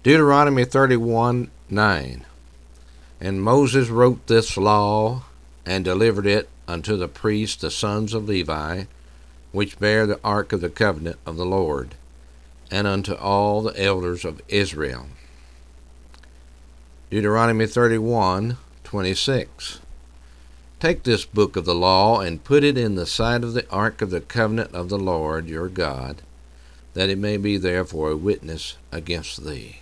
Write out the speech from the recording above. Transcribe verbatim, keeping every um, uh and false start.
Deuteronomy thirty-one nine. And Moses wrote this law, and delivered it unto the priests the sons of Levi, which bear the ark of the covenant of the Lord, and unto all the elders of Israel. Deuteronomy thirty-one twenty-six. Take this book of the law, and put it in the side of the ark of the covenant of the Lord your God, that it may be there for a witness against thee.